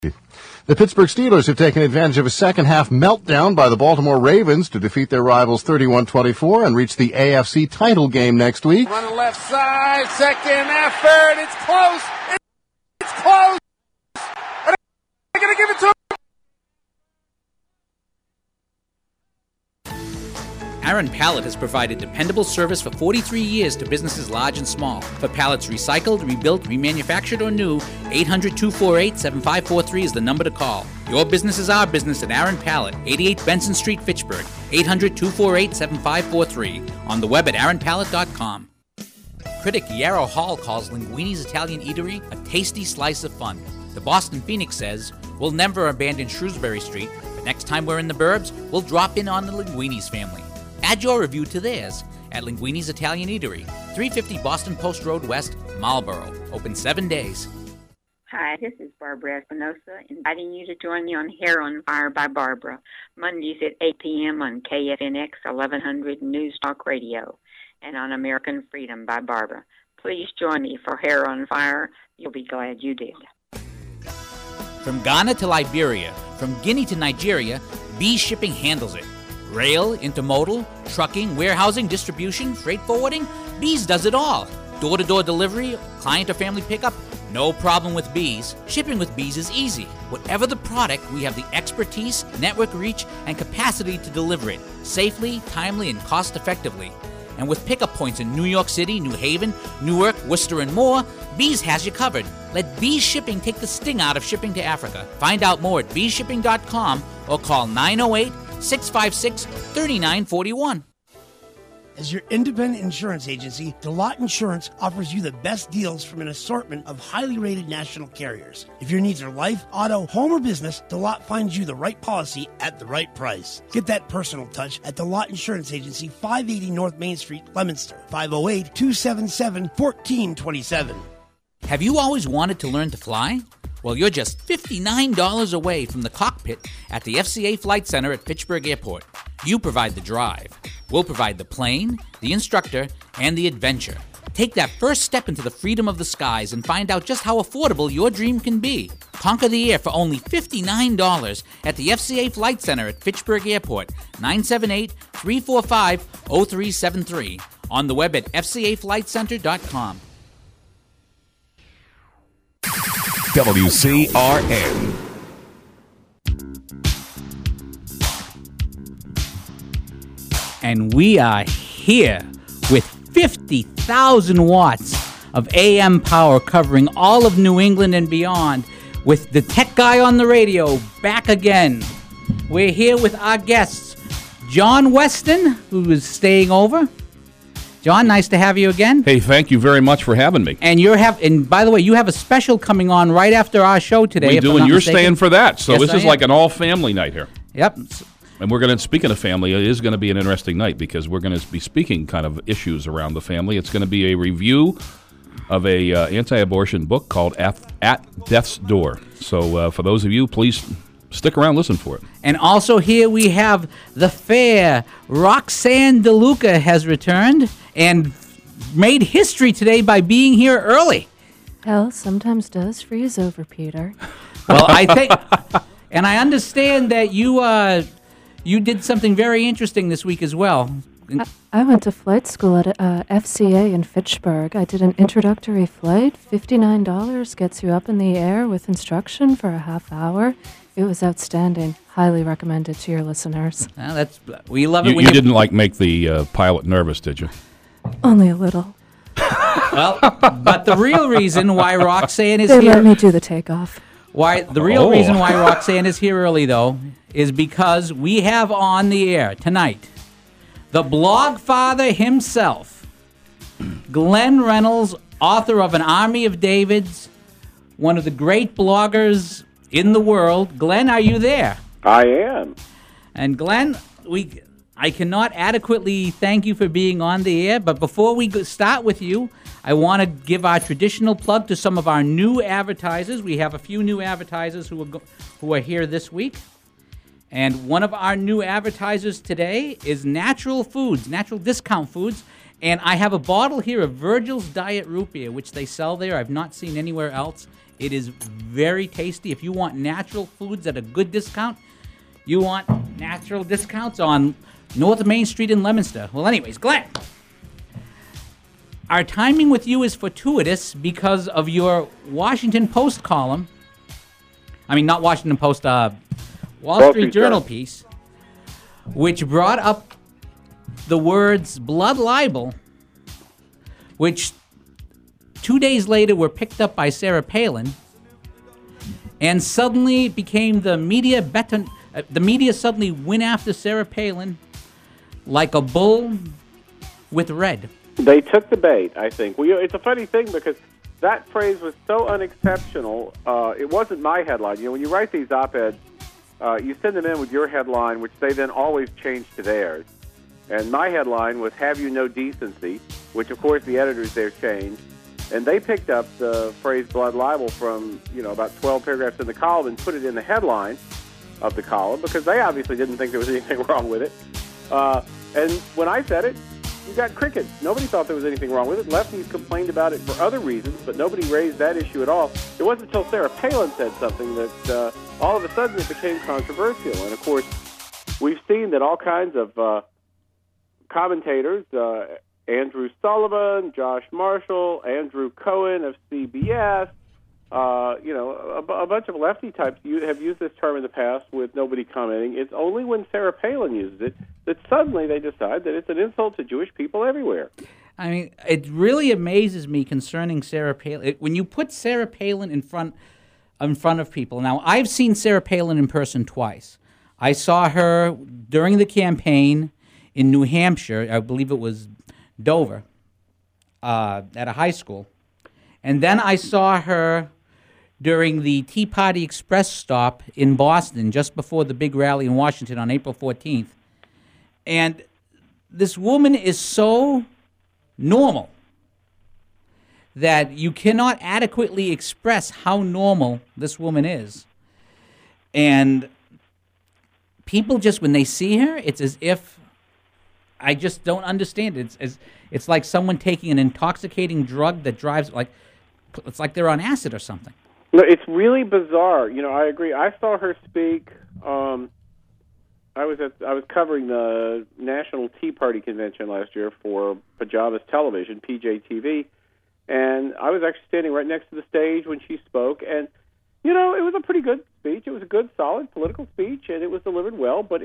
The Pittsburgh Steelers have taken advantage of a second-half meltdown by the Baltimore Ravens to defeat their rivals 31-24 and reach the AFC title game next week. Run left side, second effort, it's close, it's close. Are they going to give it to him? Aaron Pallet has provided dependable service for 43 years to businesses large and small. For pallets recycled, rebuilt, remanufactured, or new, 800-248-7543 is the number to call. Your business is our business at Aaron Pallet, 88 Benson Street, Fitchburg, 800-248-7543. On the web at aaronpallet.com. Critic Yarrow Hall calls Linguini's Italian Eatery a tasty slice of fun. The Boston Phoenix says, "We'll never abandon Shrewsbury Street, but next time we're in the burbs, we'll drop in on the Linguini's family." Add your review to theirs at Linguini's Italian Eatery, 350 Boston Post Road West, Marlboro. Open 7 days. Hi, this is Barbara Espinosa, inviting you to join me on Hair on Fire by Barbara, Mondays at 8 p.m. on KFNX 1100 News Talk Radio, and on American Freedom by Barbara. Please join me for Hair on Fire. You'll be glad you did. From Ghana to Liberia, from Guinea to Nigeria, Bee Shipping handles it. Rail, intermodal, trucking, warehousing, distribution, freight forwarding, Bees does it all. Door-to-door delivery, client or family pickup, no problem with Bees. Shipping with Bees is easy. Whatever the product, we have the expertise, network reach, and capacity to deliver it safely, timely, and cost-effectively. And with pickup points in New York City, New Haven, Newark, Worcester, and more, Bees has you covered. Let Bees Shipping take the sting out of shipping to Africa. Find out more at beeshipping.com or call 908-656-3941. As your independent insurance agency, DeLotte Insurance offers you the best deals from an assortment of highly rated national carriers. If your needs are life, auto, home, or business, DeLotte finds you the right policy at the right price. Get that personal touch at DeLotte Insurance Agency, 580 North Main Street, Leominster, 508-277-1427. Have you always wanted to learn to fly? Well, you're just $59 away from the cockpit at the FCA Flight Center at Fitchburg Airport. You provide the drive. We'll provide the plane, the instructor, and the adventure. Take that first step into the freedom of the skies and find out just how affordable your dream can be. Conquer the air for only $59 at the FCA Flight Center at Fitchburg Airport, 978-345-0373. On the web at fcaflightcenter.com. WCRN. And we are here with 50,000 watts of AM power covering all of New England and beyond with the tech guy on the radio back again. We're here with our guests, John Weston, who is staying over. John, nice to have you again. Hey, thank you very much for having me. And and by the way, you have a special coming on right after our show today. We do, and you're staying for that. So yes, this is like an all-family night here. Yep. And we're going to, speaking of family, it is going to be an interesting night because we're going to be speaking kind of issues around the family. It's going to be a review of a anti-abortion book called At Death's Door. So for those of you, please stick around, listen for it. And also here we have the fair Roxanne DeLuca has returned and made history today by being here early. Hell sometimes does freeze over, Peter. Well, I think, and I understand that you did something very interesting this week as well. I went to flight school at FCA in Fitchburg. I did an introductory flight. $59 gets you up in the air with instruction for a half hour. It was outstanding. Highly recommended to your listeners. We love it. You didn't make the pilot nervous, did you? Only a little. Well, but the real reason why Roxanne is here... They let me do the takeoff. The real reason why Roxanne is here early, though, is because we have on the air tonight the blog father himself, Glenn Reynolds, author of An Army of Davids, one of the great bloggers in the world. Glenn, are you there? I am. And Glenn, I cannot adequately thank you for being on the air, but before we start with you, I want to give our traditional plug to some of our new advertisers. We have a few new advertisers who are here this week. And one of our new advertisers today is Natural Foods, Natural Discount Foods. And I have a bottle here of Virgil's Diet Root Beer, which they sell there. I've not seen anywhere else. It is very tasty. If you want natural foods at a good discount, you want natural discounts on North Main Street in Leominster. Well, anyways, Glenn, our timing with you is fortuitous because of your Washington Post column. I mean, not Washington Post, Wall Street Journal piece, which brought up the words blood libel, which 2 days later were picked up by Sarah Palin, and suddenly became the media suddenly went after Sarah Palin like a bull with red. They took the bait, I think. Well, it's a funny thing because that phrase was so unexceptional. It wasn't my headline. You know, when you write these op-eds, you send them in with your headline, which they then always change to theirs. And my headline was, "Have you no decency?" which, of course, the editors there changed. And they picked up the phrase blood libel from, about 12 paragraphs in the column and put it in the headline of the column because they obviously didn't think there was anything wrong with it. And when I said it, you got crickets. Nobody thought there was anything wrong with it. Lefties complained about it for other reasons, but nobody raised that issue at all. It wasn't until Sarah Palin said something that all of a sudden it became controversial. And, of course, we've seen that all kinds of commentators, Andrew Sullivan, Josh Marshall, Andrew Cohen of CBS, a bunch of lefty types have used this term in the past with nobody commenting. It's only when Sarah Palin uses it that suddenly they decide that it's an insult to Jewish people everywhere. I mean, it really amazes me concerning Sarah Palin. When you put Sarah Palin in front of people. Now, I've seen Sarah Palin in person twice. I saw her during the campaign in New Hampshire. I believe it was Dover, at a high school. And then I saw her during the Tea Party Express stop in Boston just before the big rally in Washington on April 14th. And this woman is so normal that you cannot adequately express how normal this woman is. And people just, when they see her, it's as if, I just don't understand it. It's like someone taking an intoxicating drug that drives, it's like they're on acid or something. No, it's really bizarre. I agree. I saw her speak. I was covering the National Tea Party Convention last year for Pajamas Television, PJTV, and I was actually standing right next to the stage when she spoke. And it was a pretty good speech. It was a good, solid political speech, and it was delivered well. But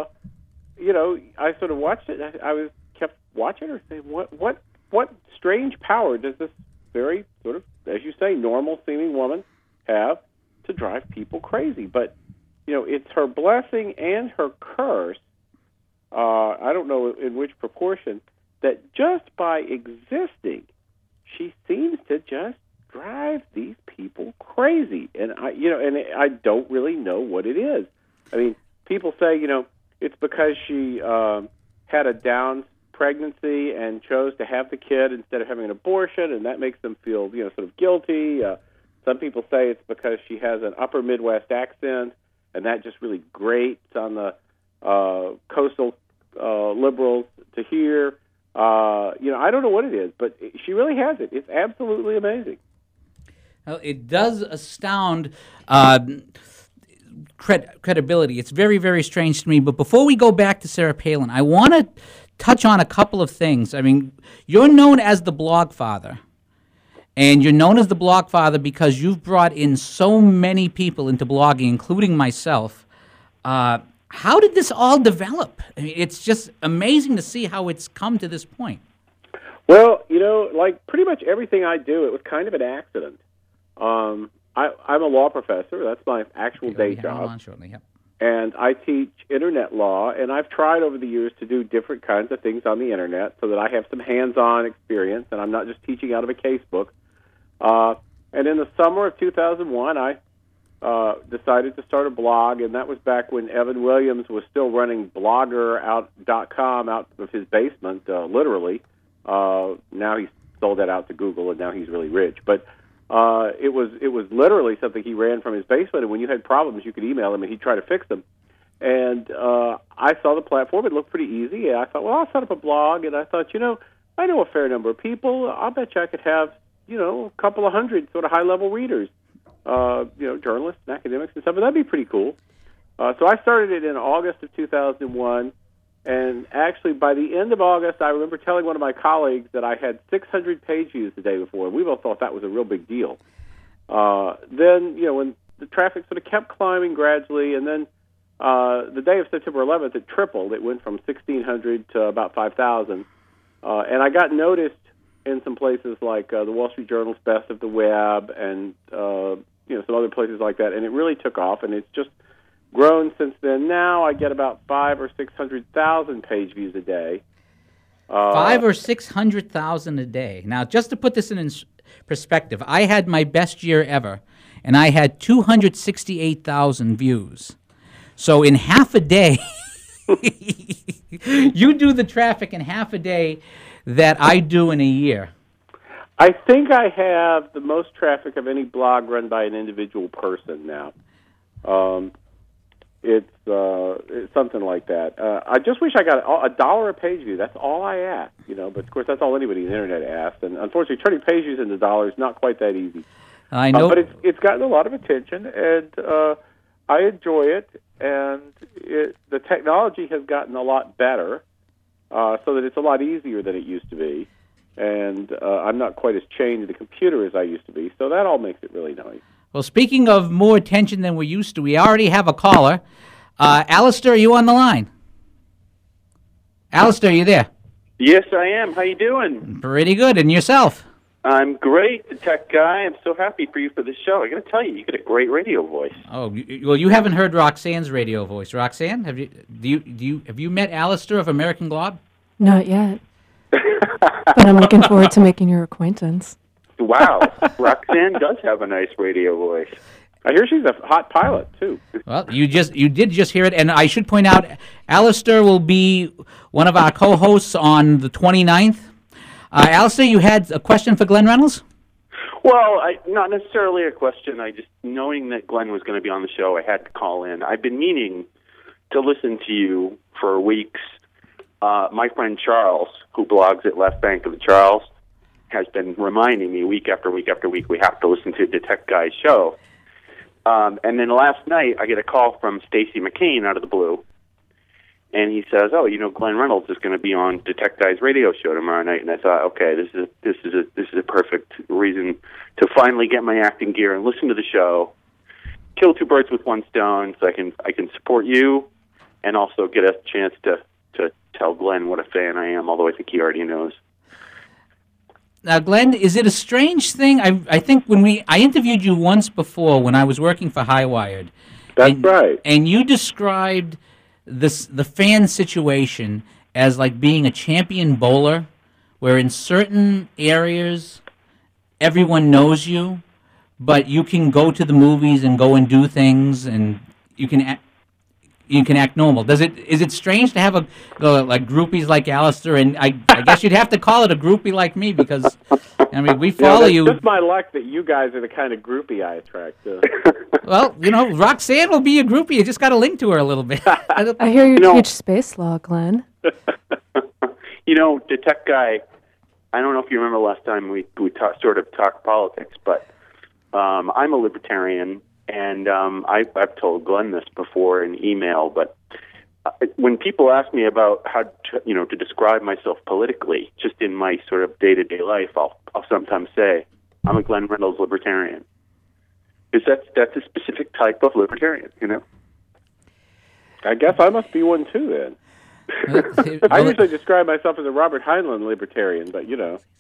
I sort of watched it. I kept watching her, saying, "What strange power does this very sort of, as you say, normal-seeming woman have to drive people crazy?" But it's her blessing and her curse. I don't know in which proportion, that just by existing, she seems to just drive these people crazy. And I don't really know what it is. I mean, people say, it's because she had a Down pregnancy and chose to have the kid instead of having an abortion, and that makes them feel, sort of guilty. Some people say it's because she has an upper Midwest accent, and that just really grates on the coastal liberals to hear. I don't know what it is, but she really has it. It's absolutely amazing. Well, it does astound credibility. It's very, very strange to me. But before we go back to Sarah Palin, I want to touch on a couple of things. I mean, you're known as the blog father. And you're known as the blog father because you've brought in so many people into blogging, including myself. How did this all develop? I mean, it's just amazing to see how it's come to this point. Well, like pretty much everything I do, it was kind of an accident. I'm a law professor. That's my actual day job. On shortly, yep. And I teach internet law, and I've tried over the years to do different kinds of things on the internet so that I have some hands-on experience, and I'm not just teaching out of a casebook. And in the summer of 2001, I decided to start a blog, and that was back when Evan Williams was still running blogger.com out of his basement, literally. Now he's sold that out to Google, and now he's really rich. But it was literally something he ran from his basement, and when you had problems, you could email him, and he'd try to fix them. And I saw the platform. It looked pretty easy, and I thought, well, I'll set up a blog. And I thought, I know a fair number of people. I'll bet you I could have, a couple of hundred sort of high-level readers. journalists and academics and stuff. But that'd be pretty cool. So I started it in August of 2001, and actually by the end of August, I remember telling one of my colleagues that I had 600 page views the day before, and we both thought that was a real big deal. Then, when the traffic sort of kept climbing gradually, and then the day of September 11th, it tripled. It went from 1,600 to about 5,000, and I got noticed in some places like the Wall Street Journal's Best of the Web, and some other places like that, and it really took off, and it's just grown since then. Now I get about 500,000 or 600,000 page views a day. 500,000 or 600,000 a day. Now, just to put this in perspective, I had my best year ever, and I had 268,000 views. So in half a day, you do the traffic in half a day that I do in a year. I think I have the most traffic of any blog run by an individual person now. It's something like that. I just wish I got $1 a page view. That's all I ask, but of course that's all anybody on the internet asks. And unfortunately, turning page views into dollars is not quite that easy. I know, but it's gotten a lot of attention, and I enjoy it. And the technology has gotten a lot better, so that it's a lot easier than it used to be. And I'm not quite as chained to the computer as I used to be, so that all makes it really nice. Well, speaking of more attention than we're used to, we already have a caller. Alistair, are you on the line? Alistair, are you there? Yes, I am. How you doing? Pretty good. And yourself? I'm great, the tech guy. I'm so happy for you for this show. I got to tell you, you got a great radio voice. Oh, well, you haven't heard Roxanne's radio voice. Roxanne, have you met Alistair of American Glob? Not yet. But I'm looking forward to making your acquaintance. Wow, Roxanne does have a nice radio voice. I hear she's a hot pilot, too. Well, you did just hear it, and I should point out, Alistair will be one of our co-hosts on the 29th. Alistair, you had a question for Glenn Reynolds? Well, not necessarily a question. I just, knowing that Glenn was going to be on the show, I had to call in. I've been meaning to listen to you for weeks. My friend Charles, who blogs at Left Bank of the Charles, has been reminding me week after week after week we have to listen to the Tech Guy's show. And then last night I get a call from Stacey McCain out of the blue, and he says, "Oh, Glenn Reynolds is going to be on the Tech Guy's radio show tomorrow night." And I thought, okay, this is a perfect reason to finally get my acting gear and listen to the show, kill two birds with one stone, so I can support you, and also get a chance to tell Glenn what a fan I am, although I think he already knows. Now, Glenn, is it a strange thing? I think I interviewed you once before when I was working for Highwired. That's right. And you described the fan situation as like being a champion bowler, where in certain areas everyone knows you, but you can go to the movies and go and do things, and you can act normal. Is it strange to have like groupies like Alistair? And I guess you'd have to call it a groupie like me, because we follow you. It's just my luck that you guys are the kind of groupie I attract. Well, Roxanne will be a groupie. You just got to link to her a little bit. I hear you teach space law, Glenn. The Tech Guy, I don't know if you remember last time we sort of talked politics, but I'm a libertarian. And I've told Glenn this before in email, but when people ask me about how to describe myself politically, just in my sort of day-to-day life, I'll sometimes say I'm a Glenn Reynolds libertarian, because that's a specific type of libertarian. I guess I must be one too then. I usually describe myself as a Robert Heinlein libertarian, but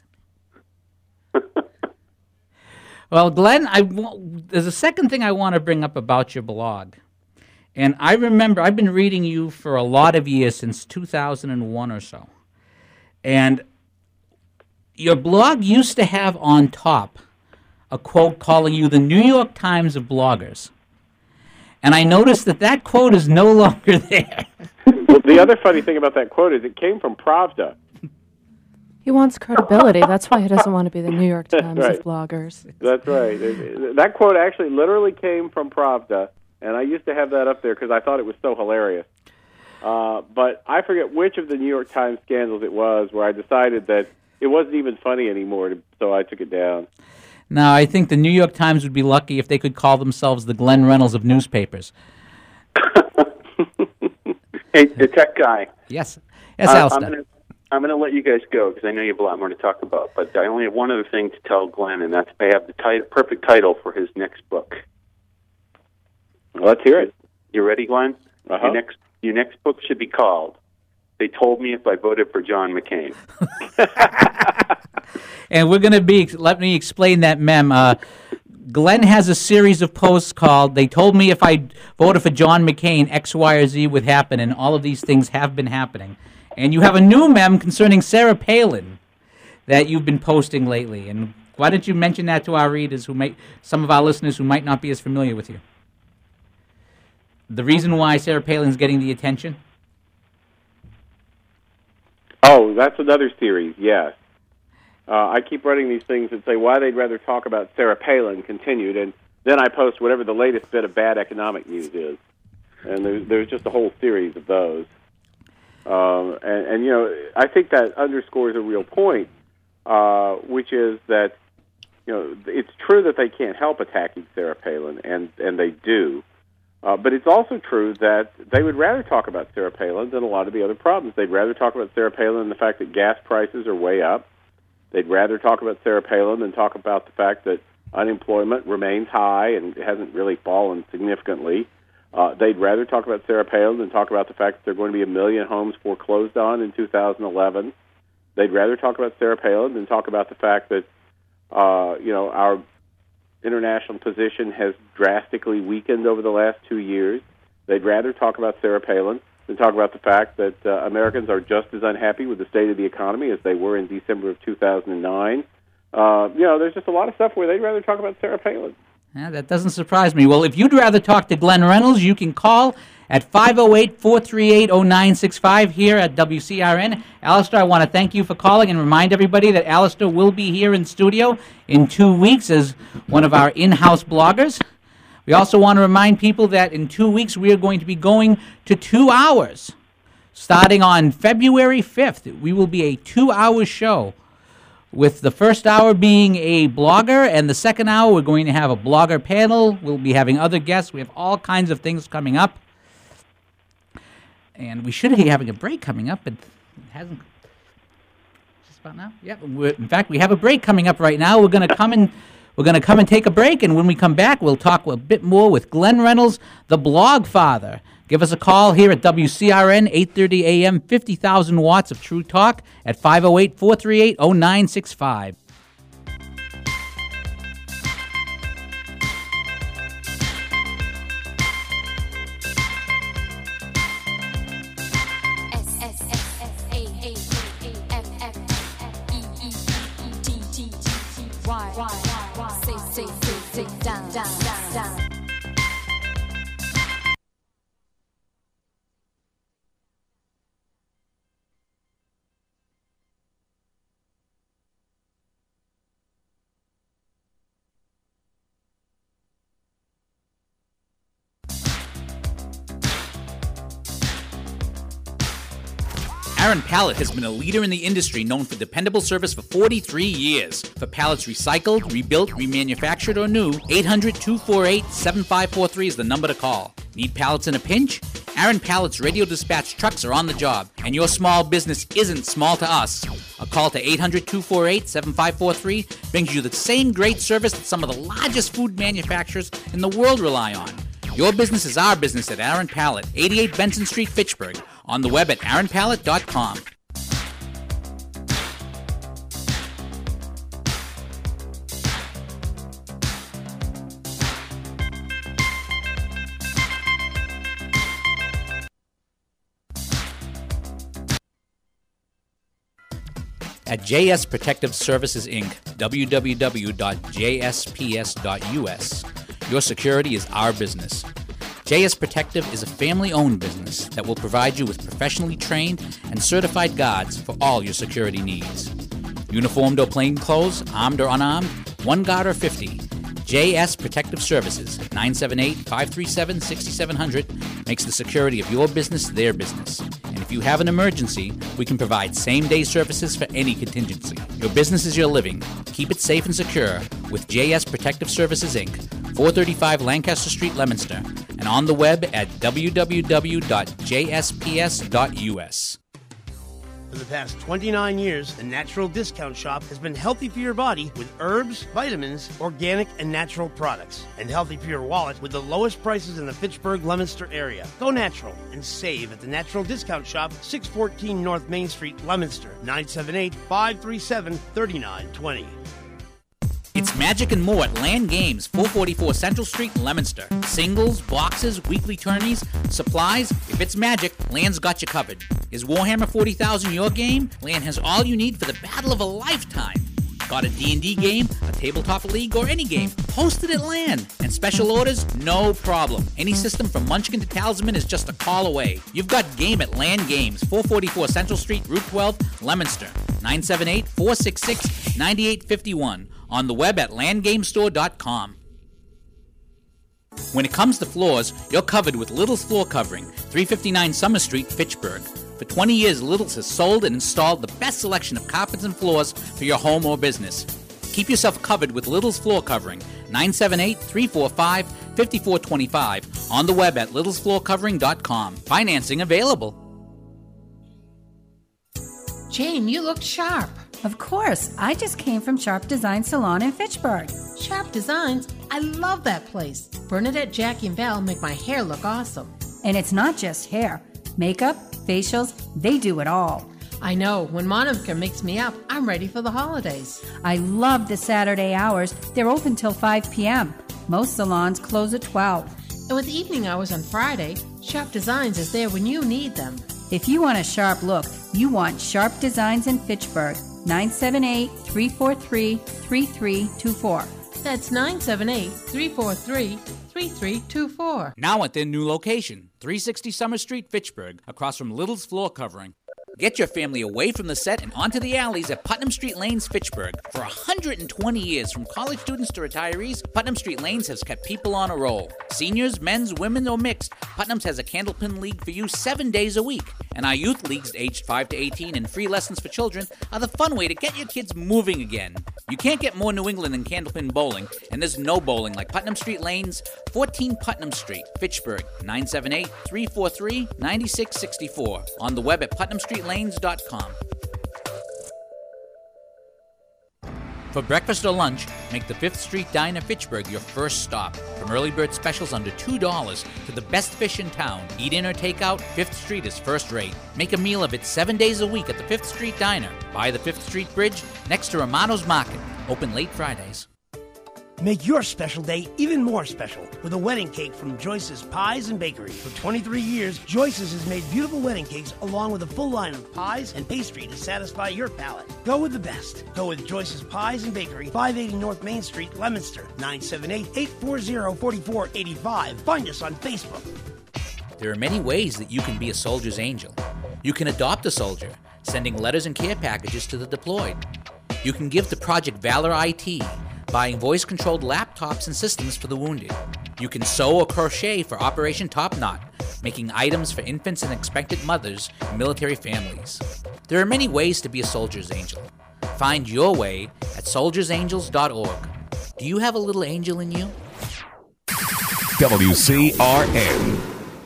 Well, Glenn, there's a second thing I want to bring up about your blog. And I remember I've been reading you for a lot of years, since 2001 or so. And your blog used to have on top a quote calling you the New York Times of bloggers. And I noticed that quote is no longer there. Well, the other funny thing about that quote is it came from Pravda. He wants credibility. That's why he doesn't want to be the New York Times of bloggers. That's right. That quote actually literally came from Pravda, and I used to have that up there because I thought it was so hilarious. But I forget which of the New York Times scandals it was where I decided that it wasn't even funny anymore, so I took it down. No, I think the New York Times would be lucky if they could call themselves the Glenn Reynolds of newspapers. Hey, the tech guy. Yes. Yes, Alistair. I'm going to let you guys go because I know you have a lot more to talk about. But I only have one other thing to tell Glenn, and that's I have the perfect title for his next book. Well, let's hear it. You ready, Glenn? Uh-huh. Your next book should be called "They Told Me If I Voted for John McCain." And we're going to let me explain that mem. Glenn has a series of posts called "They Told Me If I Voted for John McCain, X, Y, or Z would happen," and all of these things have been happening. And you have a new mem concerning Sarah Palin that you've been posting lately. And why don't you mention that to our readers, some of our listeners who might not be as familiar with you? The reason why Sarah Palin's getting the attention? Oh, that's another series, yes. I keep running these things that say why they'd rather talk about Sarah Palin continued, and then I post whatever the latest bit of bad economic news is. And there's just a whole series of those. And you know, I think that underscores a real point, which is that, you know, it's true that they can't help attacking Sarah Palin, and they do. But it's also true that they would rather talk about Sarah Palin than a lot of the other problems. They'd rather talk about Sarah Palin than the fact that gas prices are way up. They'd rather talk about Sarah Palin than talk about the fact that unemployment remains high and hasn't really fallen significantly. They'd rather talk about Sarah Palin than talk about the fact that there are going to be 1 million homes foreclosed on in 2011. They'd rather talk about Sarah Palin than talk about the fact that, you know, our international position has drastically weakened over the last 2 years. They'd rather talk about Sarah Palin than talk about the fact that Americans are just as unhappy with the state of the economy as they were in December of 2009. You know, there's just a lot of stuff where they'd rather talk about Sarah Palin. Yeah, that doesn't surprise me. Well, if you'd rather talk to Glenn Reynolds, you can call at 508-438-0965 here at WCRN. Alistair, I want to thank you for calling and remind everybody that Alistair will be here in studio in 2 weeks as one of our in-house bloggers. We also want to remind people that in 2 weeks we are going to be going to 2 hours. Starting on February 5th, we will be a 2-hour show, with the first hour being a blogger, and the second hour we're going to have a blogger panel. We'll be having other guests. We have all kinds of things coming up. And we should be having a break coming up, but it hasn't. Just about now? Yeah. In fact, we have a break coming up right now. We're going to come and take a break, and when we come back, we'll talk a bit more with Glenn Reynolds, the blog father. Give us a call here at WCRN, 8:30 a.m., 50,000 watts of true talk at 508-438-0965. Aaron Pallet has been a leader in the industry, known for dependable service for 43 years. For pallets recycled, rebuilt, remanufactured, or new, 800-248-7543 is the number to call. Need pallets in a pinch? Aaron Pallet's radio dispatch trucks are on the job, and your small business isn't small to us. A call to 800-248-7543 brings you the same great service that some of the largest food manufacturers in the world rely on. Your business is our business at Aaron Pallet, 88 Benson Street, Fitchburg. On the web at aaronpallet.com. At JS Protective Services, Inc., www.jsps.us, your security is our business. JS Protective is a family-owned business that will provide you with professionally trained and certified guards for all your security needs. Uniformed or plainclothes, armed or unarmed, one guard or 50, JS Protective Services, 978-537-6700, makes the security of your business their business. And if you have an emergency, we can provide same-day services for any contingency. Your business is your living. Keep it safe and secure with JS Protective Services, Inc., 435 Lancaster Street, Leominster, and on the web at www.jsps.us. For the past 29 years, the Natural Discount Shop has been healthy for your body with herbs, vitamins, organic, and natural products. And healthy for your wallet with the lowest prices in the Fitchburg-Leominster area. Go natural and save at the Natural Discount Shop, 614 North Main Street, Leominster, 978-537-3920. It's magic and more at Land Games, 444 Central Street, Leominster. Singles, boxes, weekly tourneys, supplies. If it's magic, Land's got you covered. Is Warhammer 40,000 your game? Land has all you need for the battle of a lifetime. Got a D&D game, a tabletop league, or any game? Post it at Land. And special orders? No problem. Any system from Munchkin to Talisman is just a call away. You've got game at Land Games, 444 Central Street, Route 12, Leominster. 978-466-9851. On the web at landgamestore.com. When it comes to floors, you're covered with Little's Floor Covering, 359 Summer Street, Fitchburg. For 20 years, Little's has sold and installed the best selection of carpets and floors for your home or business. Keep yourself covered with Little's Floor Covering, 978-345-5425. On the web at littlesfloorcovering.com. Financing available. Jane, you look sharp. Of course. I just came from Sharp Design Salon in Fitchburg. Sharp Designs? I love that place. Bernadette, Jackie, and Val make my hair look awesome. And it's not just hair. Makeup, facials, they do it all. I know. When Monica makes me up, I'm ready for the holidays. I love the Saturday hours. They're open till 5 p.m. Most salons close at 12. And with evening hours on Friday, Sharp Designs is there when you need them. If you want a sharp look, you want Sharp Designs in Fitchburg. 978-343-3324. That's 978-343-3324. Now at their new location, 360 Summer Street, Fitchburg, across from Little's Floor Covering. Get your family away from the set and onto the alleys at Putnam Street Lanes, Fitchburg. For 120 years, from college students to retirees, Putnam Street Lanes has kept people on a roll. Seniors, men's, women, or mixed, Putnam's has a candlepin league for you 7 days a week. And our youth leagues aged 5 to 18 and free lessons for children are the fun way to get your kids moving again. You can't get more New England than candlepin bowling, and there's no bowling like Putnam Street Lanes, 14 Putnam Street, Fitchburg, 978-343-9664. On the web at putnamstreetlanes.com. For breakfast or lunch, make the 5th Street Diner Fitchburg your first stop. From early bird specials under $2 to the best fish in town, eat in or take out, 5th Street is first rate. Make a meal of it 7 days a week at the 5th Street Diner, by the 5th Street Bridge, next to Romano's Market. Open late Fridays. Make your special day even more special with a wedding cake from Joyce's Pies and Bakery. For 23 years, Joyce's has made beautiful wedding cakes along with a full line of pies and pastry to satisfy your palate. Go with the best. Go with Joyce's Pies and Bakery, 580 North Main Street, Leominster, 978-840-4485. Find us on Facebook. There are many ways that you can be a soldier's angel. You can adopt a soldier, sending letters and care packages to the deployed. You can give to Project Valor IT, buying voice-controlled laptops and systems for the wounded. You can sew or crochet for Operation Top Knot, making items for infants and expectant mothers and military families. There are many ways to be a soldier's angel. Find your way at soldiersangels.org. Do you have a little angel in you? WCRN.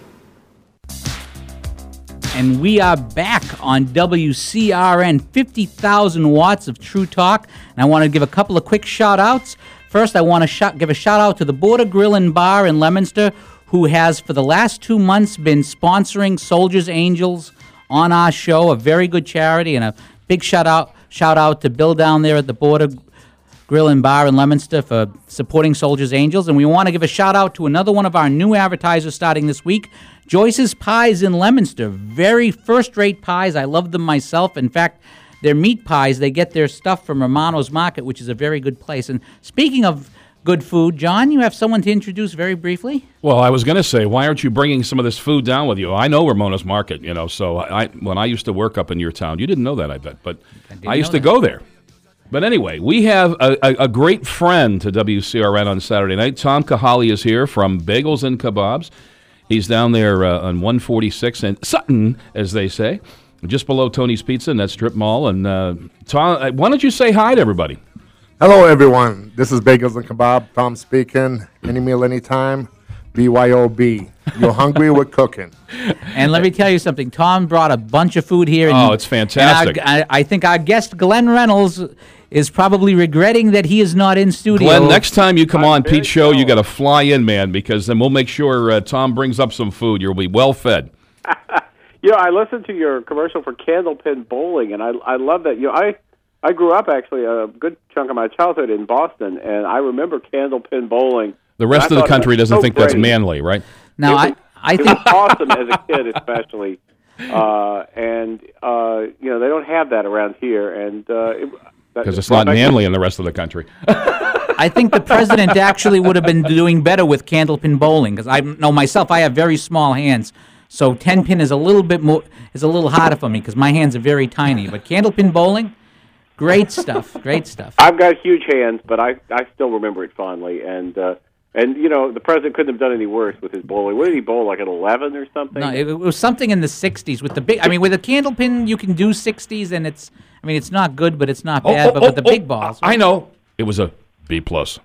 And we are back on WCRN, 50,000 watts of true talk. And I want to give a couple of quick shout-outs. First, I want to give a shout-out to the Border Grill and Bar in Leominster, who has, for the last 2 months, been sponsoring Soldiers Angels on our show, a very good charity. And a big shout-out to Bill down there at the Border Grill and Bar in Leominster for supporting Soldiers Angels. And we want to give a shout-out to another one of our new advertisers starting this week, Joyce's Pies in Leominster. Very first-rate pies. I love them myself. In fact, their meat pies, they get their stuff from Romano's Market, which is a very good place. And speaking of good food, John, you have someone to introduce very briefly? Well, I was going to say, why aren't you bringing some of this food down with you? I know Romano's Market, so when I used to work up in your town, you didn't know that, I bet, but I used to go there. But anyway, we have a great friend to WCRN on Saturday night. Tom Kahali is here from Bagels and Kebabs. He's down there on 146 and Sutton, as they say, just below Tony's Pizza in that strip mall. And Tom, why don't you say hi to everybody? Hello, everyone. This is Bagels and Kebab. Tom speaking. Any meal, anytime. BYOB. You're hungry, we're cooking. And let me tell you something. Tom brought a bunch of food here. And, it's fantastic. I think our guest, Glenn Reynolds, is probably regretting that he is not in studio. Glenn, next time you come on Pete's show, you got to fly in, man, because then we'll make sure Tom brings up some food. You'll be well fed. I listened to your commercial for Candlepin Bowling, and I love that. I grew up, actually, a good chunk of my childhood in Boston, and I remember Candlepin Bowling. The rest of the country doesn't think that's manly, right? Now, I think it was awesome as a kid, especially. And they don't have that around here. And because it's not manly in the rest of the country. I think the president actually would have been doing better with Candlepin Bowling, because I know myself, I have very small hands. So 10-pin is a little harder for me because my hands are very tiny. But Candlepin Bowling, great stuff, great stuff. I've got huge hands, but I still remember it fondly. And the president couldn't have done any worse with his bowling. What did he bowl, like at 11 or something? No, it was something in the 60s with the big. I mean, with a Candlepin, you can do 60s, and it's not good, but it's not bad. But with the big balls, I know it was a B+.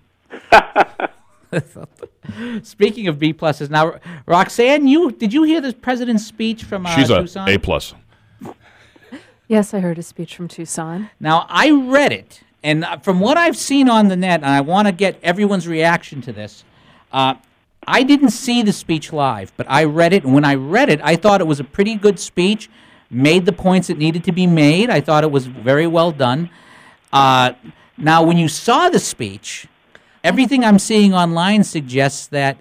Speaking of B pluses, now Roxanne, did you hear the president's speech from She's Tucson? She's A+. Yes, I heard a speech from Tucson. Now, I read it, and from what I've seen on the net, and I want to get everyone's reaction to this, I didn't see the speech live, but I read it, and when I read it, I thought it was a pretty good speech, made the points that needed to be made. I thought it was very well done. Now, when you saw the speech, everything I'm seeing online suggests that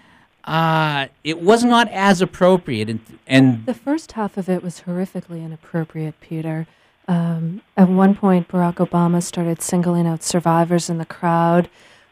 it was not as appropriate. And the first half of it was horrifically inappropriate, Peter. At one point, Barack Obama started singling out survivors in the crowd,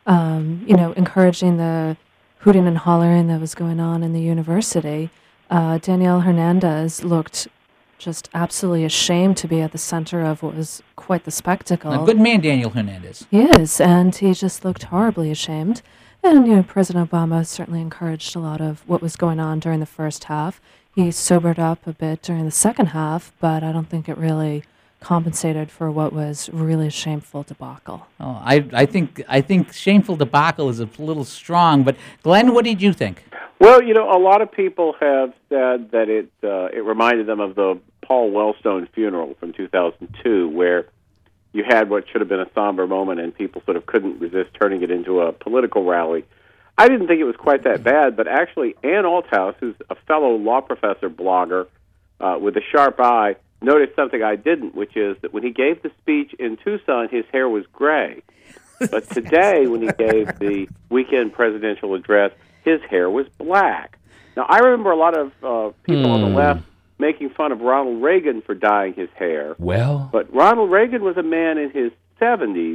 encouraging the hooting and hollering that was going on in the university. Danielle Hernandez looked just absolutely ashamed to be at the center of what was quite the spectacle. A good man, Daniel Hernandez. He is, and he just looked horribly ashamed. And, President Obama certainly encouraged a lot of what was going on during the first half. He sobered up a bit during the second half, but I don't think it really compensated for what was really a shameful debacle. Oh, I think shameful debacle is a little strong, but Glenn, what did you think? Well, a lot of people have said that it reminded them of the Paul Wellstone funeral from 2002, where you had what should have been a somber moment and people sort of couldn't resist turning it into a political rally. I didn't think it was quite that bad, but actually Ann Althouse, who's a fellow law professor blogger with a sharp eye, noticed something I didn't, which is that when he gave the speech in Tucson, his hair was gray. But today, when he gave the weekend presidential address, his hair was black. Now, I remember a lot of people on the left making fun of Ronald Reagan for dyeing his hair. Well, but Ronald Reagan was a man in his 70s,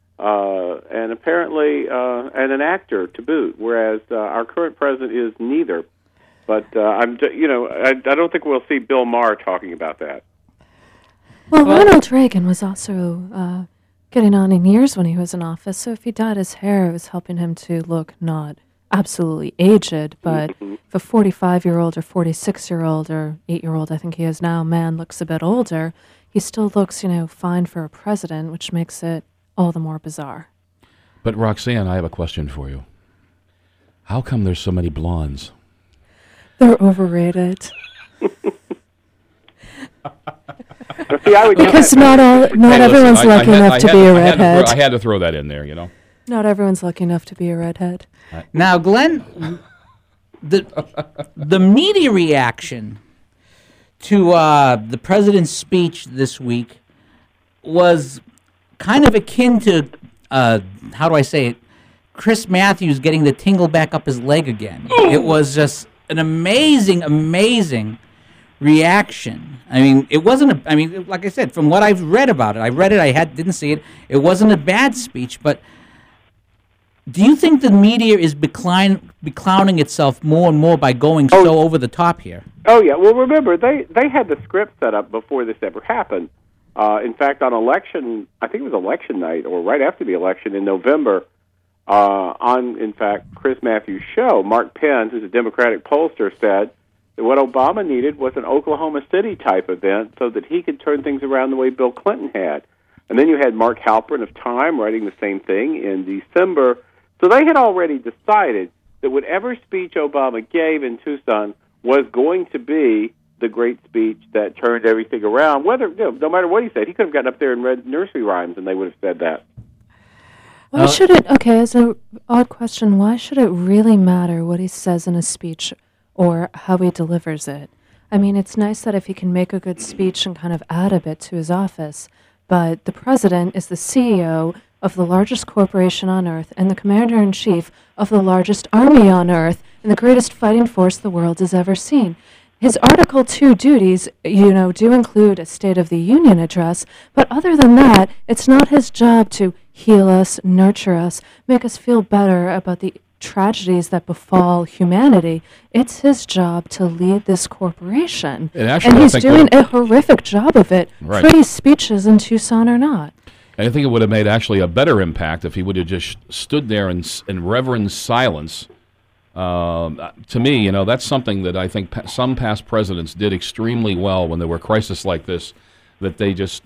and apparently and an actor to boot, whereas our current president is neither. But I don't think we'll see Bill Maher talking about that. Well, Ronald Reagan was also getting on in years when he was in office, so if he dyed his hair, it was helping him to look not absolutely aged, but if a 45-year-old or 46-year-old or 8-year-old, I think he is now, man looks a bit older, he still looks, fine for a president, which makes it all the more bizarre. But Roxanne, I have a question for you. How come there's so many blondes? They're overrated. Because not everyone's lucky enough to be a redhead. I had to throw that in there, Not everyone's lucky enough to be a redhead. Now, Glenn, the media reaction to the president's speech this week was kind of akin to, how do I say it, Chris Matthews getting the tingle back up his leg again. It was just an amazing reaction. I mean, it wasn't like I said, from what I've read about it, didn't see it. It wasn't a bad speech, but do you think the media is beclowning itself more and more by going so over the top here? Oh, yeah. Well, remember, they had the script set up before this ever happened. In fact, on I think it was election night or right after the election in November, On, in fact, Chris Matthews' show, Mark Penn, who's a Democratic pollster, said that what Obama needed was an Oklahoma City-type event so that he could turn things around the way Bill Clinton had. And then you had Mark Halperin of Time writing the same thing in December. So they had already decided that whatever speech Obama gave in Tucson was going to be the great speech that turned everything around. Whether no matter what he said, he could have gotten up there and read nursery rhymes, and they would have said that. Why should it? Okay, as an odd question, why should it really matter what he says in a speech or how he delivers it? I mean, it's nice that if he can make a good speech and kind of add a bit to his office, but the president is the CEO of the largest corporation on earth and the commander-in-chief of the largest army on earth and the greatest fighting force the world has ever seen. His Article 2 duties, do include a State of the Union address, but other than that, it's not his job to heal us, nurture us, make us feel better about the tragedies that befall humanity. It's his job to lead this corporation. And he's doing a horrific job of it, right. Pretty speeches in Tucson or not. I think it would have made actually a better impact if he would have just stood there in reverent silence. To me, that's something that I think some past presidents did extremely well when there were crises like this, that they just,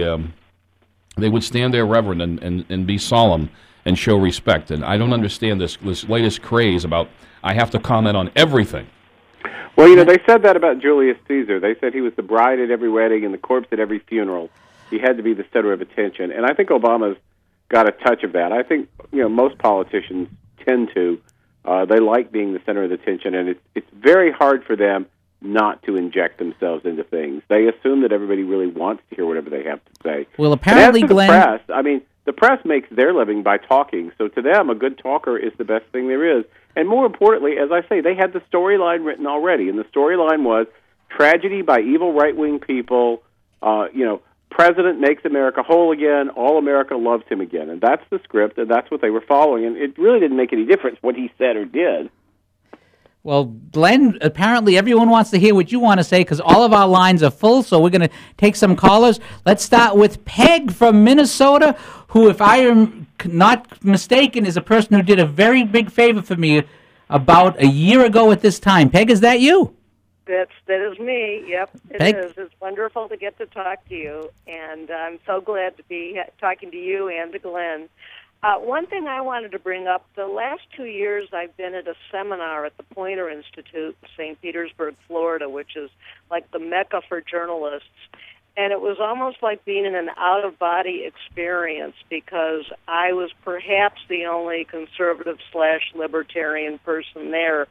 they would stand there reverent and be solemn and show respect. And I don't understand this latest craze about I have to comment on everything. Well, they said that about Julius Caesar. They said he was the bride at every wedding and the corpse at every funeral. He had to be the center of attention. And I think Obama's got a touch of that. I think, most politicians tend to. They like being the center of attention, and it's very hard for them not to inject themselves into things. They assume that everybody really wants to hear whatever they have to say. Well, apparently, Glenn, the press makes their living by talking, so to them, a good talker is the best thing there is. And more importantly, as I say, they had the storyline written already, and the storyline was tragedy by evil right-wing people, President makes America whole again, all America loves him again. And that's the script, and that's what they were following. And it really didn't make any difference what he said or did. Well, Glenn, apparently everyone wants to hear what you want to say because all of our lines are full, so we're going to take some callers. Let's start with Peg from Minnesota, who, if I am not mistaken, is a person who did a very big favor for me about a year ago at this time. Peg, is that you? That is me. Yep, it is. It's wonderful to get to talk to you, and I'm so glad to be talking to you and to Glenn. One thing I wanted to bring up, the last 2 years I've been at a seminar at the Poynter Institute in St. Petersburg, Florida, which is like the mecca for journalists, and it was almost like being in an out-of-body experience because I was perhaps the only conservative/libertarian person there.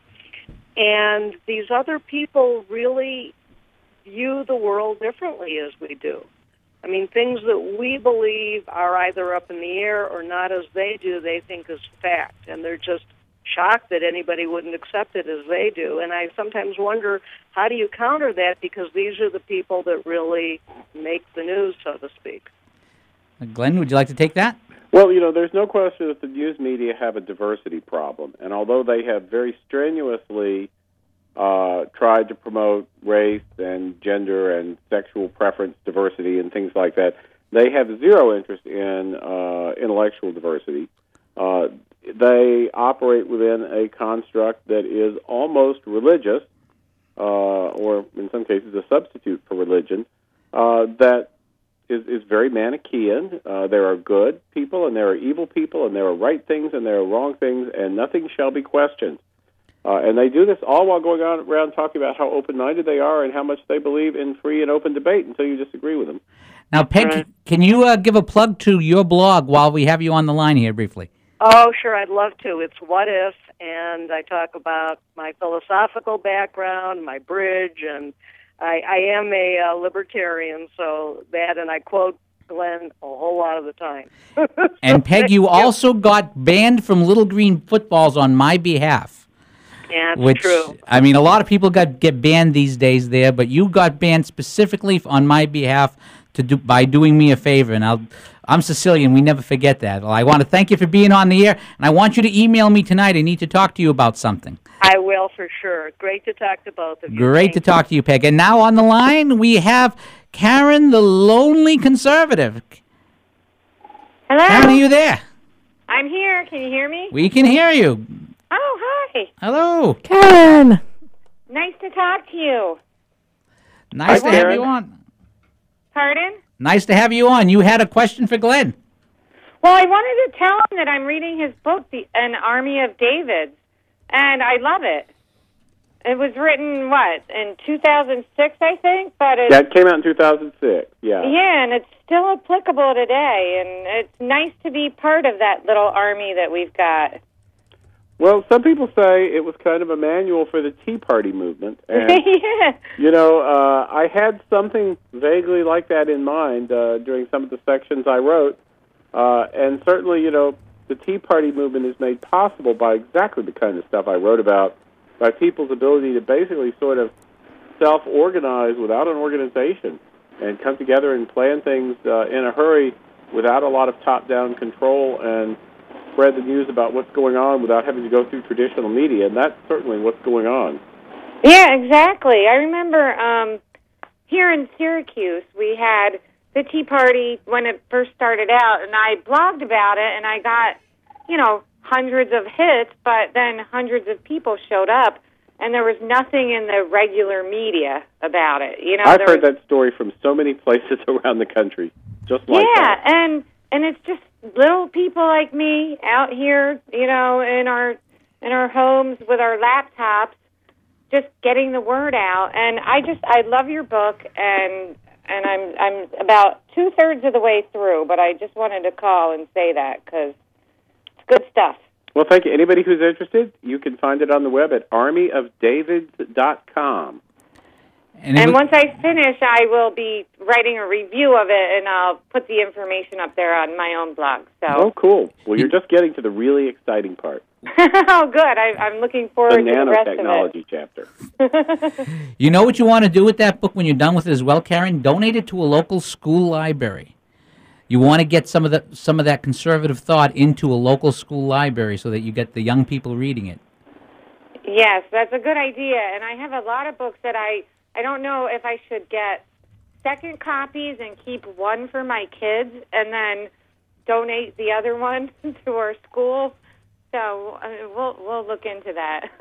And these other people really view the world differently as we do. I mean, things that we believe are either up in the air or not as they do, they think is fact. And they're just shocked that anybody wouldn't accept it as they do. And I sometimes wonder, how do you counter that? Because these are the people that really make the news, so to speak. Glenn, would you like to take that? Well, there's no question that the news media have a diversity problem. And although they have very strenuously tried to promote race and gender and sexual preference diversity and things like that, they have zero interest in intellectual diversity. They operate within a construct that is almost religious, or in some cases a substitute for religion, that is very Manichaean. There are good people, and there are evil people, and there are right things, and there are wrong things, and nothing shall be questioned. And they do this all while going around talking about how open-minded they are and how much they believe in free and open debate until you disagree with them. Now, Peg, can you give a plug to your blog while we have you on the line here briefly? Oh, sure, I'd love to. It's What If, and I talk about my philosophical background, my bridge, and I am a libertarian, so that, and I quote Glenn a whole lot of the time. And Peg, you also got banned from Little Green Footballs on my behalf. Yeah, it's true. I mean, a lot of people get banned these days there, but you got banned specifically on my behalf by doing me a favor, and I'm Sicilian. We never forget that. Well, I want to thank you for being on the air, and I want you to email me tonight. I need to talk to you about something. I will, for sure. Great to talk to both of you. Great to talk to you, Peg. And now on the line, we have Karen, the lonely conservative. Hello. Karen, are you there? I'm here. Can you hear me? We can hear you. Oh, hi. Hello. Karen. Nice to talk to you. Nice to have you on. Pardon? Nice to have you on. You had a question for Glenn. Well, I wanted to tell him that I'm reading his book, An Army of Davids, and I love it. It was written, in 2006, I think? But it came out in 2006, yeah. Yeah, and it's still applicable today, and it's nice to be part of that little army that we've got. Well, some people say it was kind of a manual for the Tea Party movement. And, yeah. I had something vaguely like that in mind during some of the sections I wrote. And certainly, the Tea Party movement is made possible by exactly the kind of stuff I wrote about, by people's ability to basically sort of self-organize without an organization and come together and plan things in a hurry without a lot of top-down control and spread the news about what's going on without having to go through traditional media, and that's certainly what's going on. Yeah, exactly. I remember here in Syracuse, we had the Tea Party when it first started out, and I blogged about it, and I got, hundreds of hits, but then hundreds of people showed up, and there was nothing in the regular media about it. I've heard that story from so many places around the country, just like that. Yeah, and it's just little people like me out here, in our homes with our laptops, just getting the word out. And I love your book, and I'm about 2/3 of the way through, but I just wanted to call and say that because it's good stuff. Well, thank you. Anybody who's interested, you can find it on the web at armyofdavids.com. And once I finish, I will be writing a review of it, and I'll put the information up there on my own blog. Oh, cool. Well, you're just getting to the really exciting part. Oh, good. I'm looking forward to the rest of it. The nanotechnology chapter. You know what you want to do with that book when you're done with it as well, Karen? Donate it to a local school library. You want to get some of that conservative thought into a local school library so that you get the young people reading it. Yes, that's a good idea. And I have a lot of books that I don't know if I should get second copies and keep one for my kids and then donate the other one to our school. So we'll look into that.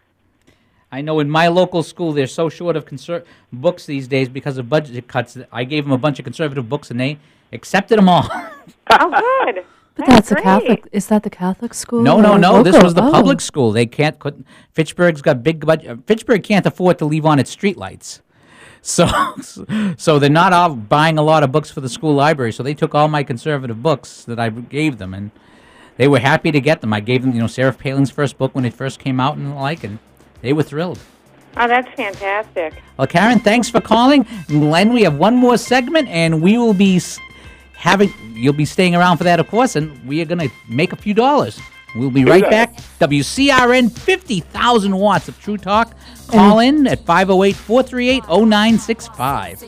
I know in my local school they're so short of books these days because of budget cuts. I gave them a bunch of conservative books and they accepted them all. Oh, good. But that's a Catholic. Is that the Catholic school? No. This was the public school. They can't. Fitchburg's got big budget. Fitchburg can't afford to leave on its streetlights, so they're not all buying a lot of books for the school library. So they took all my conservative books that I gave them, and they were happy to get them. I gave them, Sarah Palin's first book when it first came out, and the like, and they were thrilled. Oh, that's fantastic. Well, Karen, thanks for calling. Glenn, we have one more segment, and we will be you'll be staying around for that, of course, and we are going to make a few dollars. We'll be right back. WCRN, 50,000 watts of True Talk. Call in at 508-438-0965.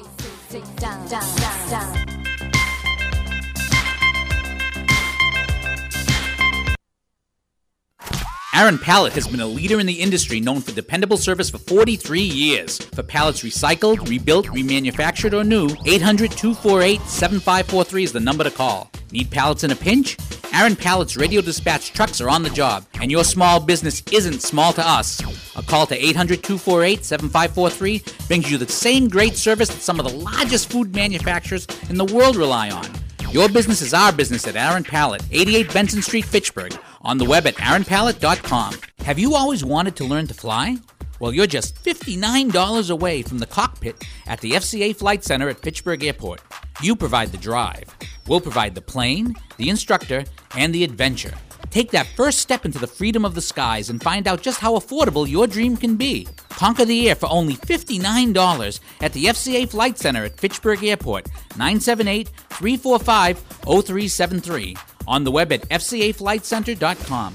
Aaron Pallet has been a leader in the industry known for dependable service for 43 years. For pallets recycled, rebuilt, remanufactured, or new, 800-248-7543 is the number to call. Need pallets in a pinch? Aaron Pallet's radio dispatch trucks are on the job, and your small business isn't small to us. A call to 800-248-7543 brings you the same great service that some of the largest food manufacturers in the world rely on. Your business is our business at Aaron Pallet, 88 Benson Street, Fitchburg. On the web at aaronpallet.com. Have you always wanted to learn to fly? Well, you're just $59 away from the cockpit at the FCA Flight Center at Fitchburg Airport. You provide the drive. We'll provide the plane, the instructor, and the adventure. Take that first step into the freedom of the skies and find out just how affordable your dream can be. Conquer the air for only $59 at the FCA Flight Center at Fitchburg Airport, 978-345-0373. On the web at fcaflightcenter.com.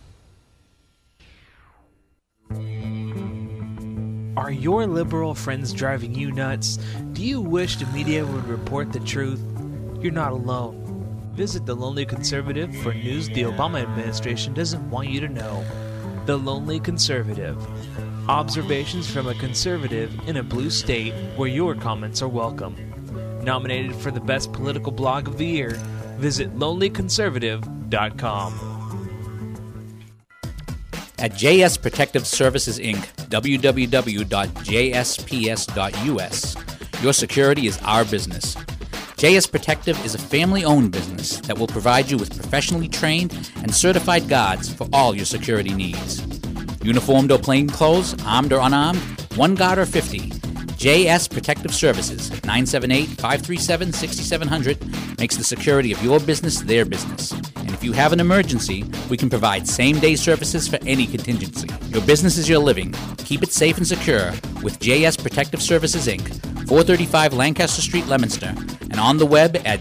Are your liberal friends driving you nuts? Do you wish the media would report the truth? You're not alone. Visit The Lonely Conservative for news the Obama administration doesn't want you to know. The Lonely Conservative. Observations from a conservative in a blue state where your comments are welcome. Nominated for the best political blog of the year, visit lonelyconservative.com. At JS Protective Services, Inc., www.jsps.us, your security is our business. JS Protective is a family-owned business that will provide you with professionally trained and certified guards for all your security needs. Uniformed or plain clothes, armed or unarmed, one guard or 50. JS Protective Services, 978-537-6700, makes the security of your business their business. And if you have an emergency, we can provide same-day services for any contingency. Your business is your living. Keep it safe and secure with JS Protective Services, Inc., 435 Lancaster Street, Leominster, and on the web at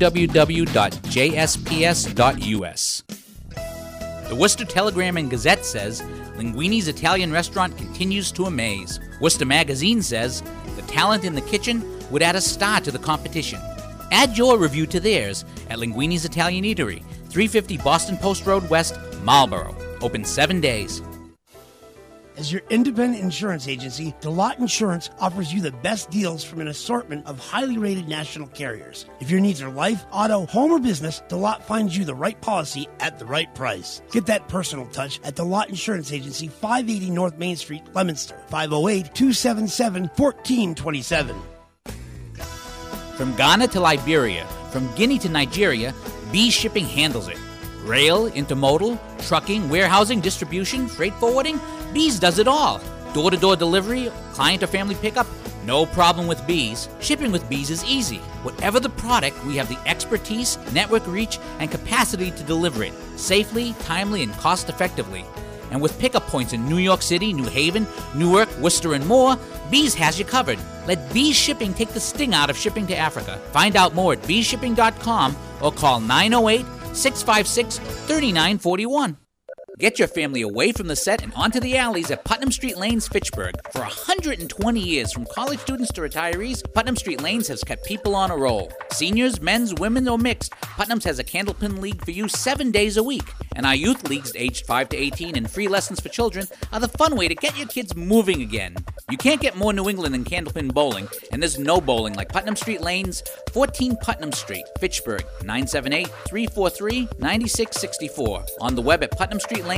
www.jsps.us. The Worcester Telegram and Gazette says, Linguini's Italian restaurant continues to amaze. Worcester Magazine says, the talent in the kitchen would add a star to the competition. Add your review to theirs at Linguini's Italian Eatery, 350 Boston Post Road West, Marlborough. Open 7 days. As your independent insurance agency, DeLotte Insurance offers you the best deals from an assortment of highly rated national carriers. If your needs are life, auto, home, or business, DeLotte finds you the right policy at the right price. Get that personal touch at DeLotte Insurance Agency, 580 North Main Street, Leominster, 508-277-1427. From Ghana to Liberia, from Guinea to Nigeria, Bee Shipping handles it. Rail, intermodal, trucking, warehousing, distribution, freight forwarding, Bees does it all. Door-to-door delivery, client or family pickup, no problem with Bees. Shipping with Bees is easy. Whatever the product, we have the expertise, network reach, and capacity to deliver it safely, timely, and cost-effectively. And with pickup points in New York City, New Haven, Newark, Worcester, and more, Bees has you covered. Let Bees Shipping take the sting out of shipping to Africa. Find out more at beeshipping.com or call 908-656-3941. Get your family away from the set and onto the alleys at Putnam Street Lanes, Fitchburg. For 120 years, from college students to retirees, Putnam Street Lanes has kept people on a roll. Seniors, men's, women, or mixed, Putnam's has a candlepin league for you 7 days a week. And our youth leagues aged 5 to 18 and free lessons for children are the fun way to get your kids moving again. You can't get more New England than candlepin bowling, and there's no bowling like Putnam Street Lanes, 14 Putnam Street, Fitchburg, 978-343-9664. On the web at putnamstreetlanes.com.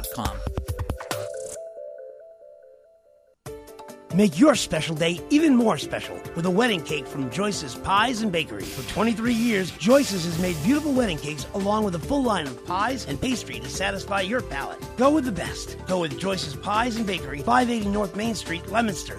Make your special day even more special with a wedding cake from Joyce's Pies and Bakery. For 23 years, Joyce's has made beautiful wedding cakes along with a full line of pies and pastry to satisfy your palate. Go with the best. Go with Joyce's Pies and Bakery, 580 North Main Street, Leominster,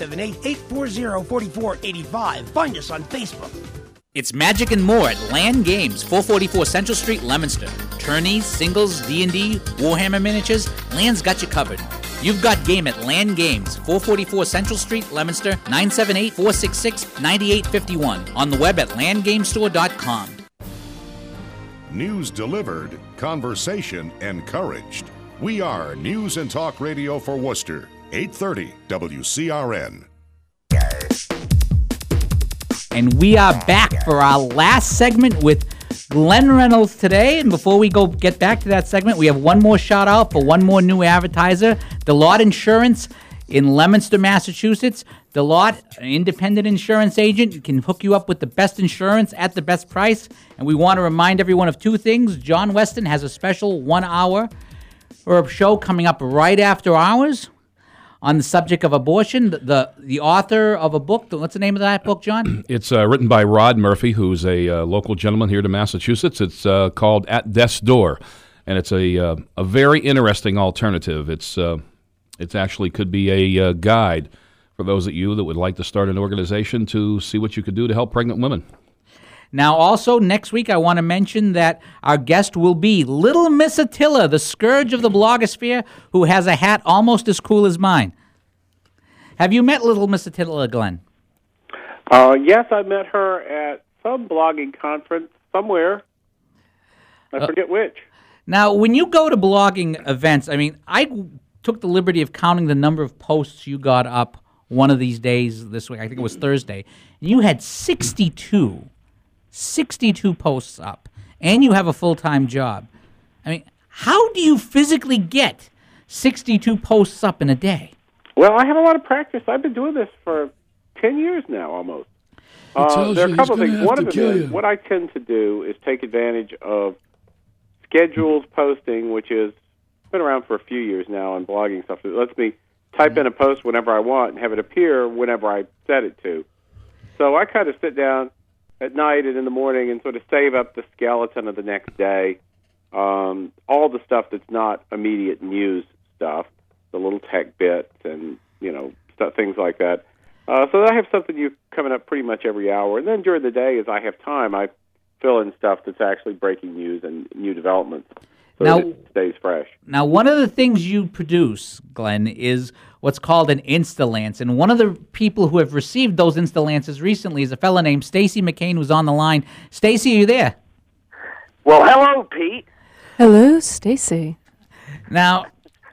978-840-4485. Find us on Facebook. It's Magic and More at Land Games, 444 Central Street, Leominster. Tourneys, singles, D&D, Warhammer miniatures, Land's got you covered. You've got game at Land Games, 444 Central Street, Leominster, 978-466-9851. On the web at landgamestore.com. News delivered, conversation encouraged. We are News and Talk Radio for Worcester, 830 WCRN. And we are back for our last segment with Glenn Reynolds today. And before we get back to that segment, we have one more shout out for one more new advertiser, DeLotte Insurance in Leominster, Massachusetts. DeLotte, an independent insurance agent, can hook you up with the best insurance at the best price. And we want to remind everyone of two things. John Weston has a special 1 hour or a show coming up right after ours on the subject of abortion. The author of a book, what's the name of that book, John? It's written by Rod Murphy, who's a local gentleman here to Massachusetts. It's called At Death's Door, and it's a very interesting alternative. It actually could be a guide for those of you that would like to start an organization to see what you could do to help pregnant women. Now, also, next week, I want to mention that our guest will be Little Miss Attila, the scourge of the blogosphere, who has a hat almost as cool as mine. Have you met Little Miss Attila, Glenn? Yes, I met her at some blogging conference somewhere. I forget which. Now, when you go to blogging events, I mean, I took the liberty of counting the number of posts you got up one of these days this week. I think it was Thursday. And you had 62 posts up, and you have a full-time job. I mean, how do you physically get 62 posts up in a day? Well, I have a lot of practice. I've been doing this for 10 years now, almost. There are a couple of things. One of them is, what I tend to do is take advantage of schedules posting, which is been around for a few years now on blogging stuff. It lets me type in a post whenever I want and have it appear whenever I set it to. So I kind of sit down at night and in the morning and sort of save up the skeleton of the next day, all the stuff that's not immediate news stuff, the little tech bits and, stuff, things like that. So I have something new coming up pretty much every hour. And then during the day, as I have time, I fill in stuff that's actually breaking news and new developments so that it stays fresh. Now, one of the things you produce, Glenn, is what's called an Instalance. And one of the people who have received those Instalances recently is a fellow named Stacy McCain, who's on the line. Stacy, are you there? Well, hello, Pete. Hello, Stacy. Now,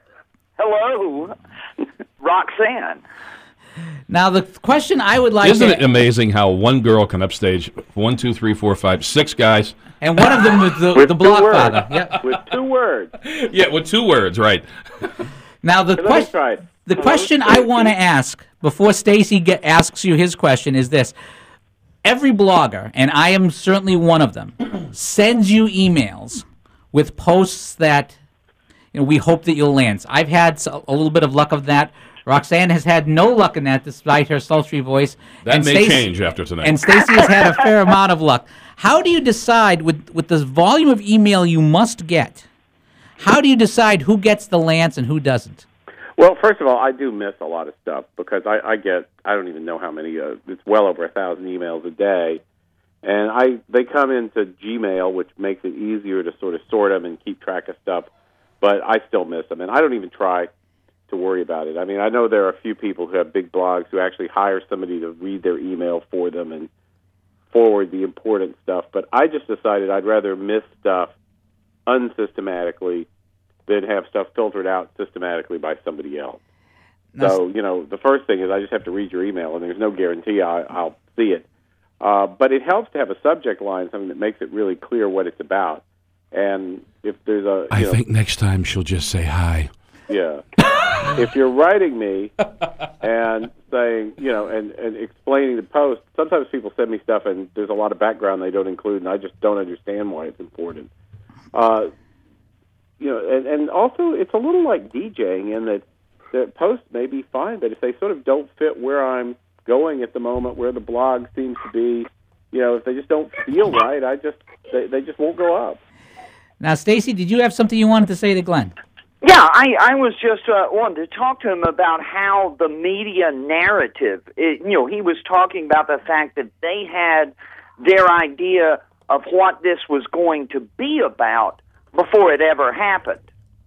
hello, Roxanne. Now, the question I would like Isn't it amazing how one girl can upstage 1, 2, 3, 4, 5, 6 guys? And one of them is the Blockfather. Yep. With 2 words. Yeah, with 2 words, right. Now, the question I want to ask before Stacy asks you his question is this. Every blogger, and I am certainly one of them, sends you emails with posts that we hope that you'll land. I've had a little bit of luck of that. Roxanne has had no luck in that despite her sultry voice. That may change after tonight. And Stacy has had a fair amount of luck. How do you decide, with this volume of email you must get, how do you decide who gets the lance and who doesn't? Well, first of all, I do miss a lot of stuff because I don't even know how many, it's well over 1,000 emails a day. And they come into Gmail, which makes it easier to sort of sort them and keep track of stuff, but I still miss them. And I don't even try to worry about it. I mean, I know there are a few people who have big blogs who actually hire somebody to read their email for them and forward the important stuff, but I just decided I'd rather miss stuff unsystematically than have stuff filtered out systematically by somebody else. So, the first thing is I just have to read your email, and there's no guarantee I'll see it. But it helps to have a subject line, something that makes it really clear what it's about. And if there's I think next time she'll just say hi. Yeah. If you're writing me and saying, and explaining the post, sometimes people send me stuff and there's a lot of background they don't include, and I just don't understand why it's important. And also it's a little like DJing in that the posts may be fine, but if they sort of don't fit where I'm going at the moment, where the blog seems to be, if they just don't feel right, they just won't go up. Now, Stacy, did you have something you wanted to say to Glenn? Yeah, I was just wanting to talk to him about how the media narrative, he was talking about the fact that they had their idea of what this was going to be about before it ever happened.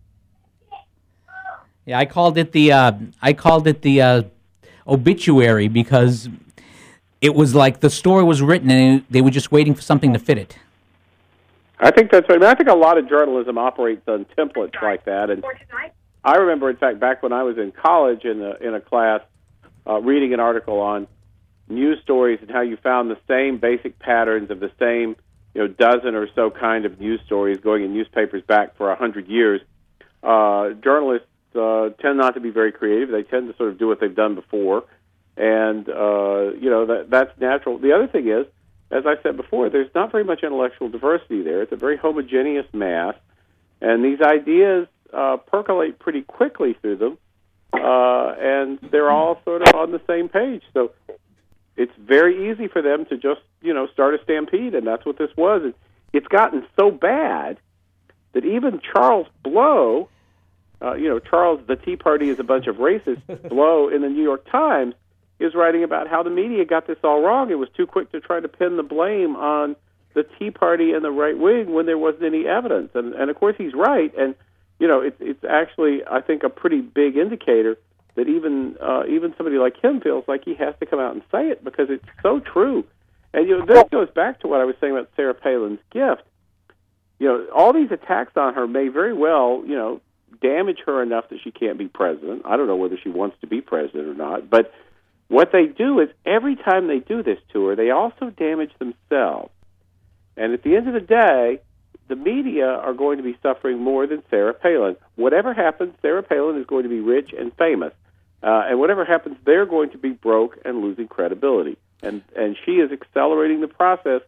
Yeah, I called it the obituary because it was like the story was written and they were just waiting for something to fit it. I think that's right. I mean, I think a lot of journalism operates on templates like that. And I remember, in fact, back when I was in college in a class, reading an article on news stories and how you found the same basic patterns of the same, dozen or so kind of news stories going in newspapers back for 100 years. Journalists tend not to be very creative. They tend to sort of do what they've done before, and that's natural. The other thing is, as I said before, there's not very much intellectual diversity there. It's a very homogeneous mass, and these ideas percolate pretty quickly through them, and they're all sort of on the same page. So it's very easy for them to just, start a stampede, and that's what this was. And it's gotten so bad that even Charles Blow, Charles, the Tea Party is a bunch of racists, Blow in the New York Times, is writing about how the media got this all wrong. It was too quick to try to pin the blame on the Tea Party and the right wing when there wasn't any evidence. And of course he's right. And it's actually, I think, a pretty big indicator that even somebody like him feels like he has to come out and say it because it's so true. And this goes back to what I was saying about Sarah Palin's gift. All these attacks on her may very well, damage her enough that she can't be president. I don't know whether she wants to be president or not, but what they do is every time they do this to her, they also damage themselves. And at the end of the day, the media are going to be suffering more than Sarah Palin. Whatever happens, Sarah Palin is going to be rich and famous. And whatever happens, they're going to be broke and losing credibility. And she is accelerating the process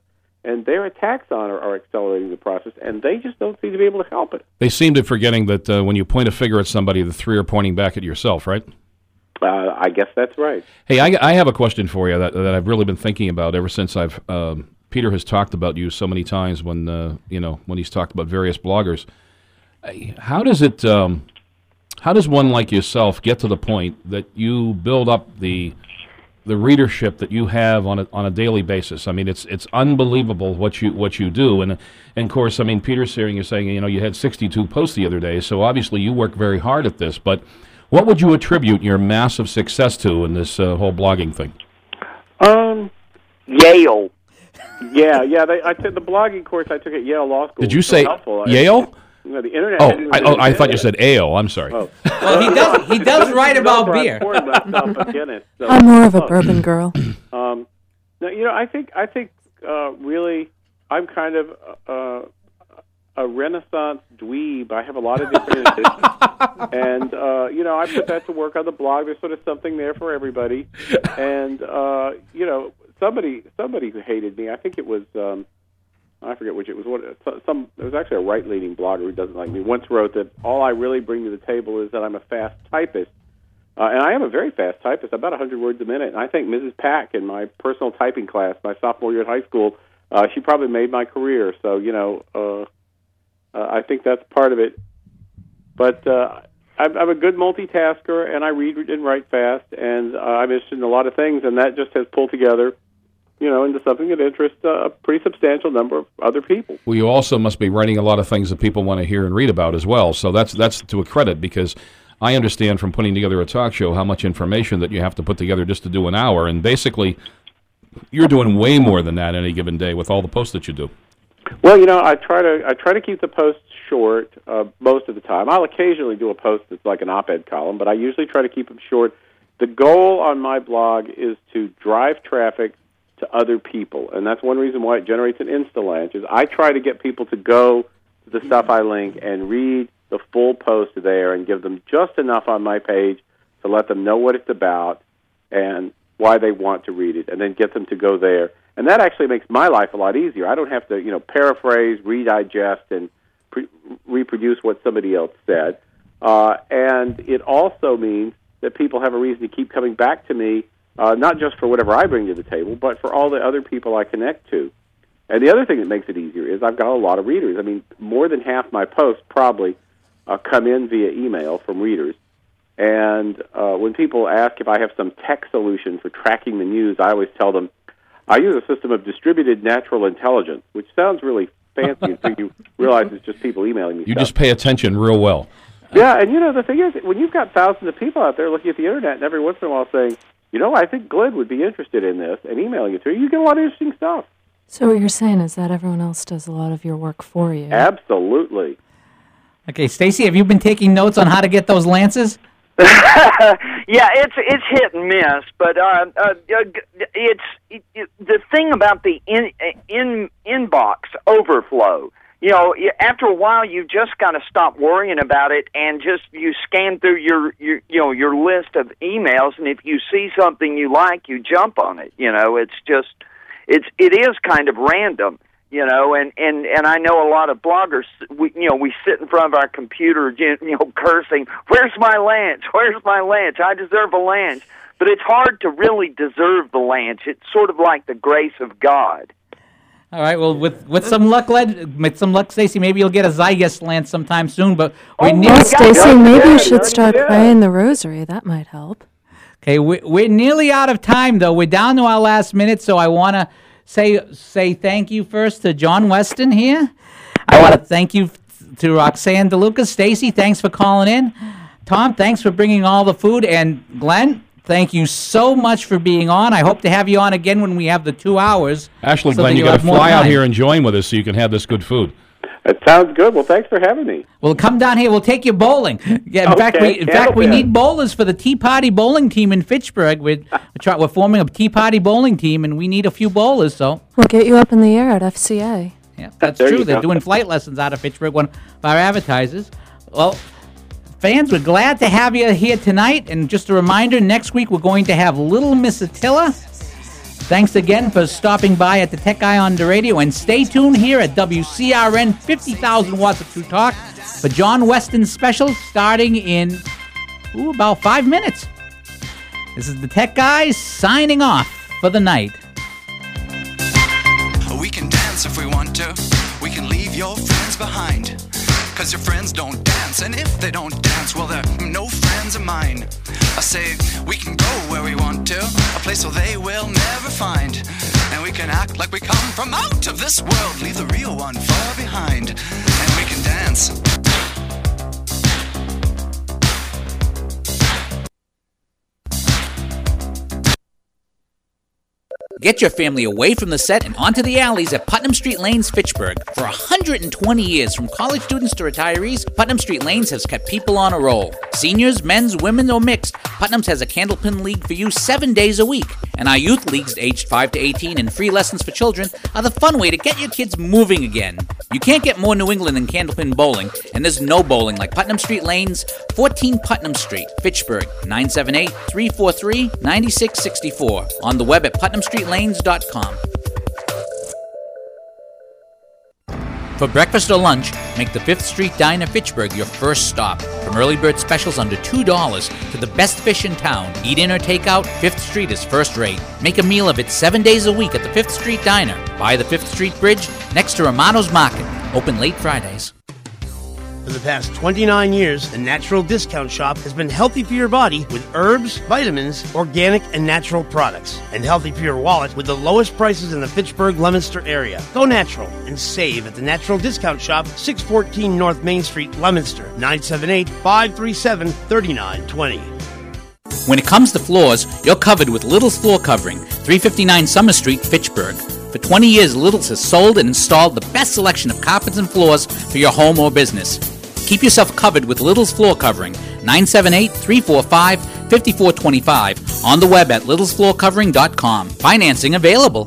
and their attacks on her are accelerating the process, and they just don't seem to be able to help it. They seem to be forgetting that when you point a finger at somebody, the three are pointing back at yourself, right? I guess that's right. Hey, I have a question for you that I've really been thinking about ever since Peter has talked about you so many times when when he's talked about various bloggers. How does it? How does one like yourself get to the point that you build up the readership that you have on a daily basis? I mean, it's unbelievable what you do, and of course, I mean, Peter's hearing you saying you had 62 posts the other day, so obviously you work very hard at this. But what would you attribute your massive success to in this whole blogging thing? Yale. Yeah. I took the blogging course I took at Yale Law School. Did you say Yale? The internet. I thought you said ale. I'm sorry. Oh. Well, he does write about beer. I'm more of a bourbon girl. No, I think really, I'm kind of a Renaissance dweeb. I have a lot of different interests, and I put that to work on the blog. There's sort of something there for everybody, and somebody who hated me. I think it was. I forget which it was. There was actually a right-leaning blogger who doesn't like me. Once wrote that all I really bring to the table is that I'm a fast typist, and I am a very fast typist, about 100 words a minute. And I think Mrs. Pack in my personal typing class, my sophomore year at high school, she probably made my career. So I think that's part of it. But I'm a good multitasker, and I read and write fast, and I'm interested in a lot of things, and that just has pulled together into something that interests a pretty substantial number of other people. Well, you also must be writing a lot of things that people want to hear and read about as well. So that's to a credit, because I understand from putting together a talk show how much information that you have to put together just to do an hour. And basically, you're doing way more than that any given day with all the posts that you do. Well, I try to keep the posts short most of the time. I'll occasionally do a post that's like an op-ed column, but I usually try to keep them short. The goal on my blog is to drive traffic to other people, and that's one reason why it generates an Instalanche, is I try to get people to go to the stuff I link and read the full post there and give them just enough on my page to let them know what it's about and why they want to read it, and then get them to go there. And that actually makes my life a lot easier. I don't have to, paraphrase, redigest, and reproduce what somebody else said. And it also means that people have a reason to keep coming back to me, not just for whatever I bring to the table, but for all the other people I connect to. And the other thing that makes it easier is I've got a lot of readers. I mean, more than half my posts probably come in via email from readers. And when people ask if I have some tech solution for tracking the news, I always tell them I use a system of distributed natural intelligence, which sounds really fancy until you realize it's just people emailing me You stuff. just pay attention real well. Yeah, and the thing is, when you've got thousands of people out there looking at the Internet and every once in a while saying, I think Glenn would be interested in this, and emailing it to you get a lot of interesting stuff. So what you're saying is that everyone else does a lot of your work for you. Absolutely. Okay, Stacy, have you been taking notes on how to get those lances? Yeah, it's hit and miss, but it's the thing about the inbox overflow. After a while, you just got to stop worrying about it and you scan through your list of emails, and if you see something you like, you jump on it. It is kind of random. And I know a lot of bloggers. We sit in front of our computer, cursing, "Where's my lance? Where's my lance? I deserve a lance." But it's hard to really deserve the lance. It's sort of like the grace of God. All right. Well, with some luck, Stacy, maybe you'll get a Zygus lance sometime soon. But Stacy, maybe you should start praying the rosary. That might help. Okay, we're nearly out of time, though. We're down to our last minute, so I want to say thank you first to John Weston here. I want to thank you to Roxanne DeLuca. Stacy, thanks for calling in. Tom, thanks for bringing all the food. And Glenn, thank you so much for being on. I hope to have you on again when we have the 2 hours. Actually, Glenn, you got to fly out here and join with us so you can have this good food. That sounds good. Well, thanks for having me. Well, come down here. We'll take you bowling. Yeah, in fact, we need bowlers for the Tea Party bowling team in Fitchburg. We're forming a Tea Party bowling team, and we need a few bowlers. So we'll get you up in the air at FCA. Yeah, that's true. They're doing flight lessons out of Fitchburg, one of our advertisers. Well, fans, we're glad to have you here tonight. And just a reminder, next week we're going to have Little Miss Attila. Thanks again for stopping by at the Tech Guy on the radio, and stay tuned here at WCRN 50,000 watts of True Talk for John Weston's special starting in about 5 minutes. This is the Tech Guy signing off for the night. We can dance if we want to. We can leave your friends behind. 'Cause your friends don't dance, and if they don't dance, well, they're no friends of mine. I say we can go where we want to, a place where they will never find. And we can act like we come from out of this world, leave the real one far behind. And we can dance. Get your family away from the set and onto the alleys at Putnam Street Lanes, Fitchburg. For 120 years, from college students to retirees, Putnam Street Lanes has kept people on a roll. Seniors, men's, women, or mixed, Putnam's has a Candlepin League for you 7 days a week. And our youth leagues aged 5 to 18 and free lessons for children are the fun way to get your kids moving again. You can't get more New England than Candlepin Bowling, and there's no bowling like Putnam Street Lanes, 14 Putnam Street, Fitchburg, 978-343-9664. On the web at putnamstreetlanes.com. For breakfast or lunch, make the 5th Street Diner Fitchburg your first stop. From early bird specials under $2 to the best fish in town, eat in or take out, 5th Street is first rate. Make a meal of it 7 days a week at the 5th Street Diner, by the 5th Street Bridge, next to Romano's Market. Open late Fridays. For the past 29 years, the Natural Discount Shop has been healthy for your body with herbs, vitamins, organic, and natural products. And healthy for your wallet with the lowest prices in the Fitchburg-Leominster area. Go natural and save at the Natural Discount Shop, 614 North Main Street, Leominster, 978-537-3920. When it comes to floors, you're covered with Little's Floor Covering, 359 Summer Street, Fitchburg. For 20 years, Little's has sold and installed the best selection of carpets and floors for your home or business. Keep yourself covered with Little's Floor Covering, 978-345-5425, on the web at littlesfloorcovering.com. Financing available.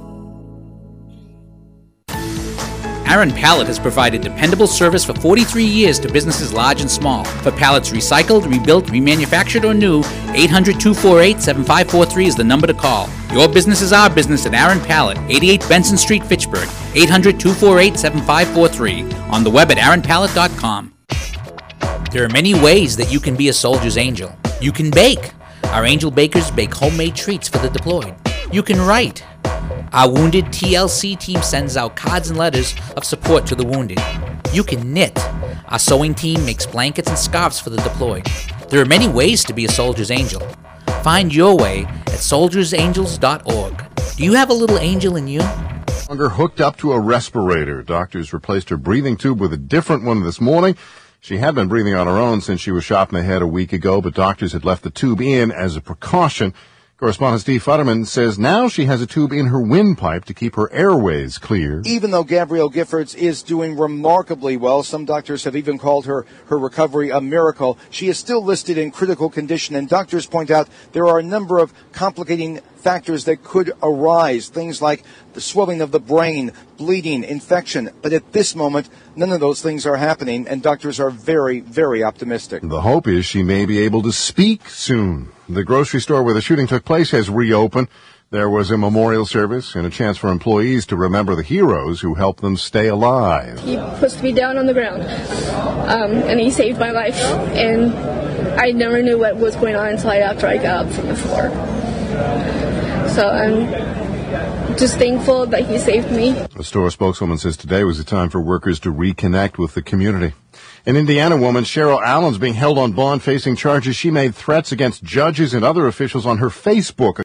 Aaron Pallet has provided dependable service for 43 years to businesses large and small. For pallets recycled, rebuilt, remanufactured, or new, 800-248-7543 is the number to call. Your business is our business at Aaron Pallet, 88 Benson Street, Fitchburg, 800-248-7543, on the web at aaronpallet.com. There are many ways that you can be a soldier's angel. You can bake. Our angel bakers bake homemade treats for the deployed. You can write. Our Wounded TLC team sends out cards and letters of support to the wounded. You can knit. Our sewing team makes blankets and scarves for the deployed. There are many ways to be a soldier's angel. Find your way at soldiersangels.org. Do you have a little angel in you? Longer hooked up to a respirator. Doctors replaced her breathing tube with a different one this morning. She had been breathing on her own since she was shot in the head a week ago, but doctors had left the tube in as a precaution. Correspondent Steve Futterman says now she has a tube in her windpipe to keep her airways clear. Even though Gabrielle Giffords is doing remarkably well, some doctors have even called her recovery a miracle, she is still listed in critical condition, and doctors point out there are a number of complicating factors that could arise, things like the swelling of the brain, bleeding, infection. But at this moment, none of those things are happening, and doctors are very, very optimistic. The hope is she may be able to speak soon. The grocery store where the shooting took place has reopened. There was a memorial service and a chance for employees to remember the heroes who helped them stay alive. He pushed me down on the ground, and he saved my life. And I never knew what was going on until after I got up from the floor. So I'm just thankful that he saved me. The store spokeswoman says today was a time for workers to reconnect with the community. An Indiana woman, Cheryl Allen's being held on bond facing charges she made threats against judges and other officials on her Facebook